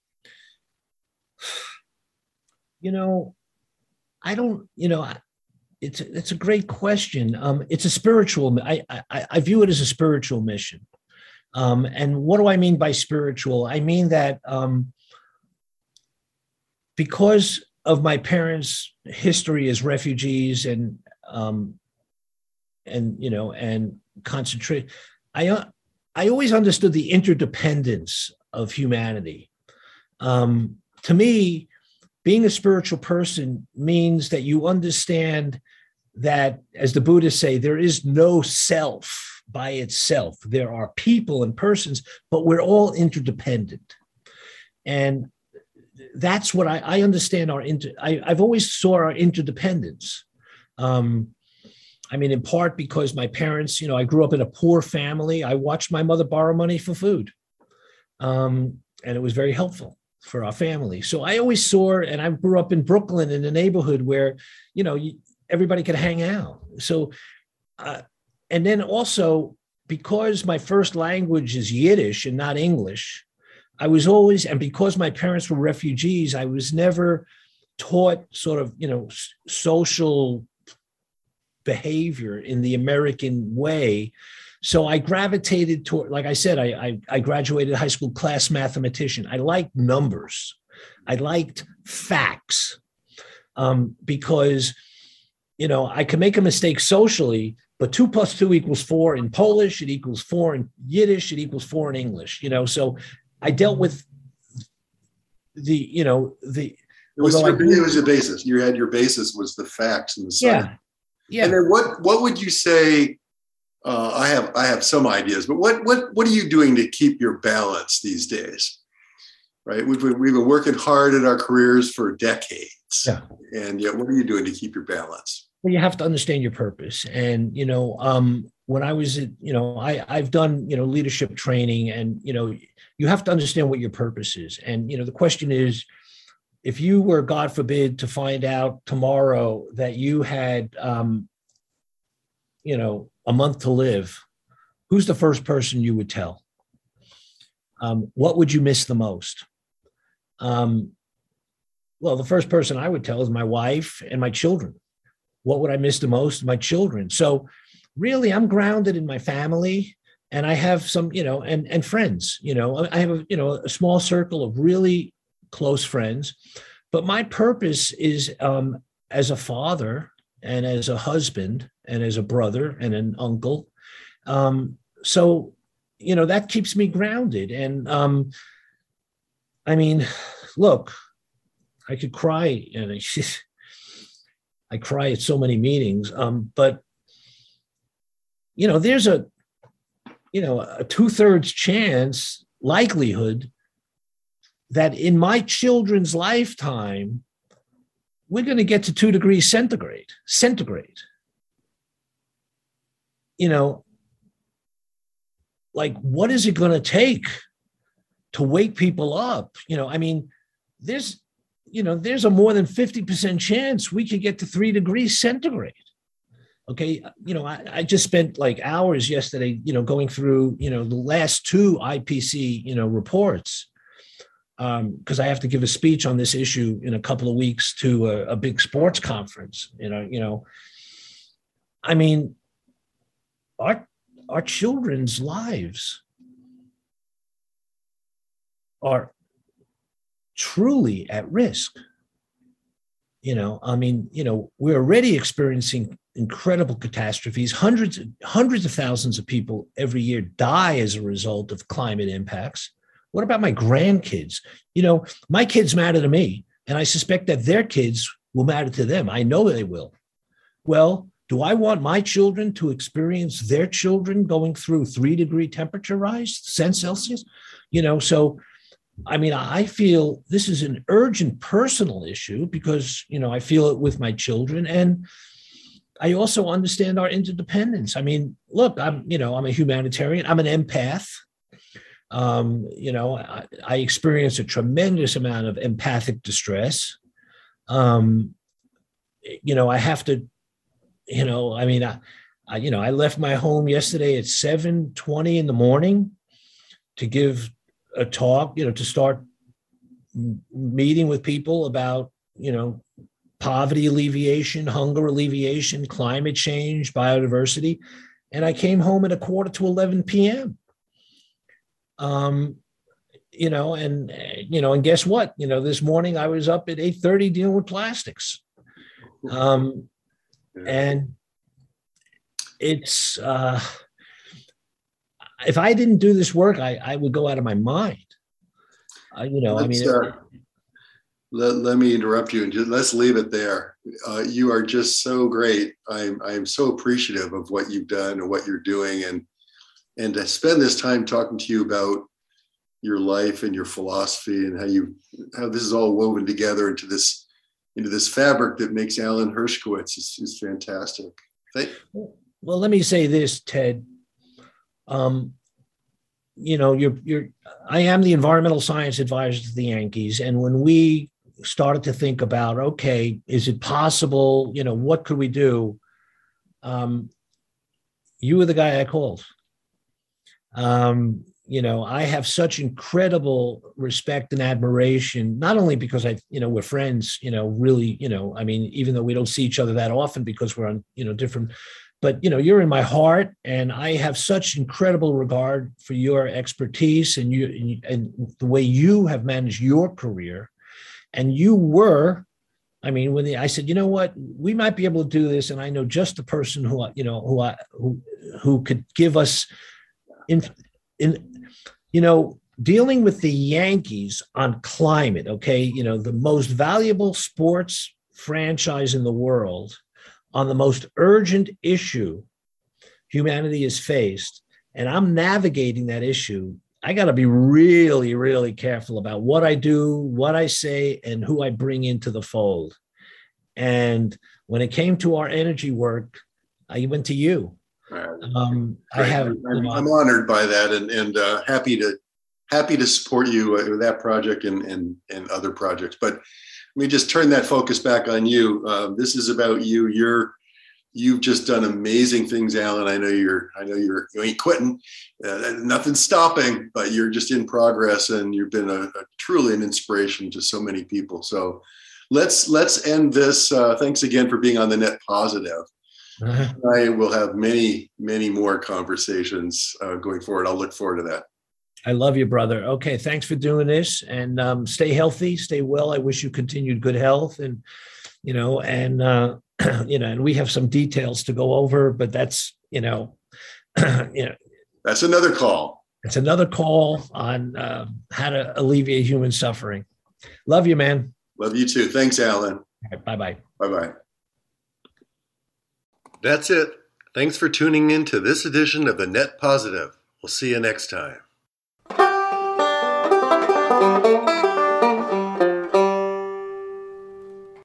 S2: You know, I don't, you know, it's, it's a great question. Um, it's a spiritual, I, I, I view it as a spiritual mission. Um, and what do I mean by spiritual? I mean that um, because of my parents' history as refugees and um, and you know and concentrate, I uh, I always understood the interdependence of humanity. Um, to me, being a spiritual person means that you understand that, as the Buddhists say, there is no self by itself. There are people and persons, but we're all interdependent. And that's what I, I understand our, inter, I, I've always saw our interdependence. Um, I mean, in part because my parents, you know, I grew up in a poor family. I watched my mother borrow money for food. Um, and it was very helpful for our family. So I always saw, and I grew up in Brooklyn in a neighborhood where, you know, everybody could hang out. So, uh, and then also, because my first language is Yiddish and not English, I was always, and because my parents were refugees, I was never taught sort of, you know, social behavior in the American way. So I gravitated toward, like I said, I, I, I graduated high school class mathematician. I liked numbers. I liked facts um, because, you know, I could make a mistake socially, but two plus two equals four in Polish, it equals four in Yiddish, it equals four in English, you know, so I dealt with the, you know, the.
S1: It was, your, it was your basis. You had your basis was the facts and the science.
S2: Yeah. Yeah.
S1: And then what, what would you say, uh, I have, I have some ideas, but what, what, what are you doing to keep your balance these days? Right. We've been, we've been working hard at our careers for decades.
S2: Yeah.
S1: And yet, what are you doing to keep your balance?
S2: Well, you have to understand your purpose. And, you know, um, when I was, at, you know, I, I've done, you know, leadership training, and, you know, you have to understand what your purpose is. And, you know, the question is, if you were, God forbid, to find out tomorrow that you had, um, you know, a month to live, who's the first person you would tell? Um, what would you miss the most? Um, well, the first person I would tell is my wife and my children. What would I miss the most? My children. So really, I'm grounded in my family. and I have some, you know, and and friends. You know, I have a, you know, a small circle of really close friends. But my purpose is, um, as a father and as a husband and as a brother and an uncle. Um, so, you know, that keeps me grounded. And um, I mean, look, I could cry, and I, I cry at so many meetings. Um, but you know, there's a, you know, a two thirds chance likelihood that in my children's lifetime, we're going to get to two degrees centigrade, centigrade. You know, like, what is it going to take to wake people up? You know, I mean, there's, you know, there's a more than fifty percent chance we could get to three degrees centigrade. Okay. You know, I, I just spent like hours yesterday, you know, going through, you know, the last two I P C, you know, reports. Um, because I have to give a speech on this issue in a couple of weeks to a, a big sports conference. You know, you know, I mean, our our children's lives are truly at risk. You know, I mean, you know, we're already experiencing incredible catastrophes. Hundreds, hundreds of thousands of people every year die as a result of climate impacts. What about my grandkids? You know, my kids matter to me, and I suspect that their kids will matter to them. I know they will. Well, do I want my children to experience their children going through three degree temperature rise, Celsius? You know, so, I mean, I feel this is an urgent personal issue because, you know, I feel it with my children. And I also understand our interdependence. I mean, look, I'm, you know, I'm a humanitarian. I'm an empath. Um, you know, I, I experience a tremendous amount of empathic distress. Um, you know, I have to, you know, I mean, I, I, you know, I left my home yesterday at seven twenty in the morning to give a talk, you know, to start meeting with people about, you know, poverty alleviation, hunger alleviation, climate change, biodiversity. And I came home at a quarter to eleven p.m. Um, you know, and, you know, and guess what? You know, this morning I was up at eight thirty dealing with plastics. Um, and it's, uh, if I didn't do this work, I, I would go out of my mind. Uh, you know, let's, I mean, uh,
S1: let, let me interrupt you and just let's leave it there. Uh, you are just so great. I'm, I'm so appreciative of what you've done and what you're doing, and and to spend this time talking to you about your life and your philosophy and how you, how this is all woven together into this, into this fabric that makes Alan Hershkowitz is, is fantastic. Thank you.
S2: Well, let me say this, Ted. Um, you know, you're, you're, I am the environmental science advisor to the Yankees. And when we started to think about, okay, is it possible, you know, what could we do? Um, you were the guy I called. Um, you know, I have such incredible respect and admiration, not only because I, you know, we're friends, you know, really, you know, I mean, even though we don't see each other that often because we're on, you know, different, but, you know, you're in my heart, and I have such incredible regard for your expertise and you, and the way you have managed your career. And you were, I mean, when the, I said, you know what, we might be able to do this. And I know just the person who, you know, who I, who, who could give us in, in, you know, dealing with the Yankees on climate. Okay. You know, the most valuable sports franchise in the world on the most urgent issue humanity has faced. And I'm navigating that issue. I got to be really, really careful about what I do, what I say, and who I bring into the fold. And when it came to our energy work, I went to you. Um, I have.
S1: I'm, you know, I'm honored by that, and and uh, happy to happy to support you with that project and and and other projects. But let me just turn that focus back on you. Uh, this is about you. You're you've just done amazing things, Alan. I know you're. I know you're. You ain't quitting. Uh, nothing's stopping. But you're just in progress, and you've been a, a truly an inspiration to so many people. So let's let's end this. Uh, thanks again for being on the Net Positive.
S2: Uh-huh.
S1: I will have many, many more conversations uh, going forward. I'll look forward to that.
S2: I love you, brother. Okay, thanks for doing this, and um, stay healthy, stay well. I wish you continued good health, and you know, and uh, you know, and we have some details to go over, but that's you know, you know,
S1: That's another call.
S2: it's another call on uh, how to alleviate human suffering. Love you, man.
S1: Love you too. Thanks, Alan.
S2: Bye bye.
S1: Bye bye. That's it. Thanks for tuning in to this edition of the Net Positive. We'll see you next time.